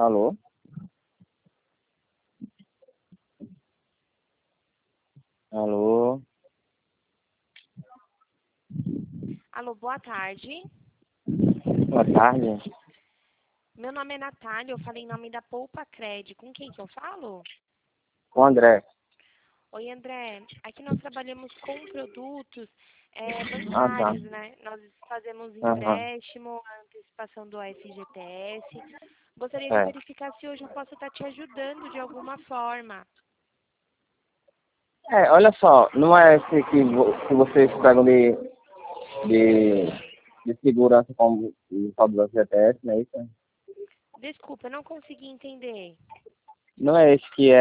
Alô? Alô? Alô, boa tarde. Boa tarde. Meu nome é Natália, eu falei em nome da Poupa Cred. Com quem que eu falo? Com o André. Oi, André. Aqui nós trabalhamos com produtos Ah, tá. bancários, né? Nós fazemos Aham. empréstimo, antecipação do FGTS. Gostaria de É. verificar se hoje eu posso estar te ajudando de alguma forma. Olha só, não é esse que vocês pegam de, de segurança como o tal do FGTS, não é isso? Desculpa, eu não consegui entender. Não é esse que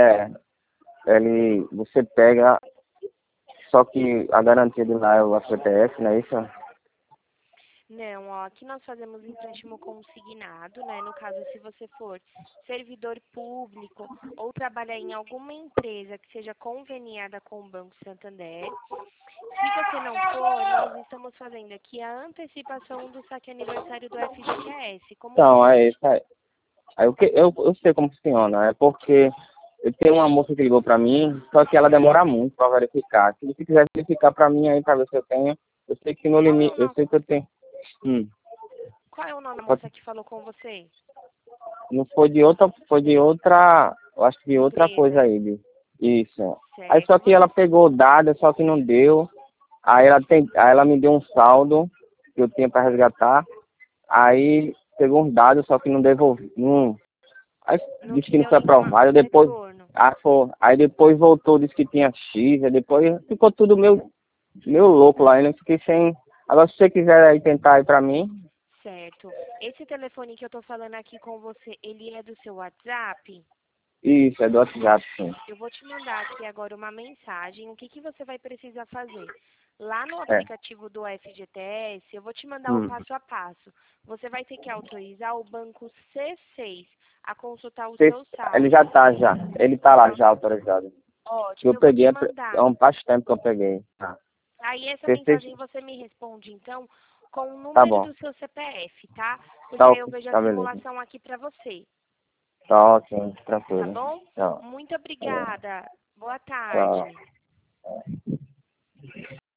você pega, só que a garantia de lá é o FGTS, não é isso? Não, ó, aqui nós fazemos empréstimo consignado, né? No caso, se você for servidor público ou trabalhar em alguma empresa que seja conveniada com o Banco Santander. Se você não for, nós estamos fazendo aqui a antecipação do saque aniversário do FGTS. Como Então, você... é isso aí. Aí eu sei como funciona, é porque eu tenho uma moça que ligou pra mim, só que ela demora muito pra verificar. Se você quiser verificar pra mim aí, pra ver se eu tenho, eu sei que no Qual é o limite, eu nome, sei que eu tenho. Hum. qual é o nome da Só moça que que falou com você? não foi de outra, eu acho que de outra coisa Empresa, aí, isso. Aí só certo? que ela pegou o dado, só que não deu. Aí ela me deu um saldo que eu tinha pra resgatar. Aí pegou uns dados, só que não devolvi. Não. Aí Não disse te que não deu foi nenhum aprovado, depois. retorno. Aí depois voltou, disse que tinha X, aí depois ficou tudo meio louco lá, eu não fiquei sem. Agora se você quiser aí tentar aí pra mim, Certo. Esse telefone que eu tô falando aqui com você, ele é do seu WhatsApp? isso, é do WhatsApp, sim. Eu vou te mandar aqui agora uma mensagem. O que que você vai precisar fazer? Lá no É. aplicativo do FGTS, eu vou te mandar o Hum. passo a passo. Você vai ter que autorizar o banco C6 a consultar o Você- seu Ele já saldo. tá já. Ele tá lá Tá já autorizado. Eu ótimo, eu vou peguei, te é mandar. faz tempo que eu peguei. Tá. Aí essa Você, mensagem você me responde, então, com o tá número bom. do seu CPF, tá? Porque Tá aí eu ok, vejo a tá beleza. simulação aqui para você, Tá ótimo, tá tranquilo. bom? Tchau. Muito Valeu. obrigada. Boa Tchau. tarde.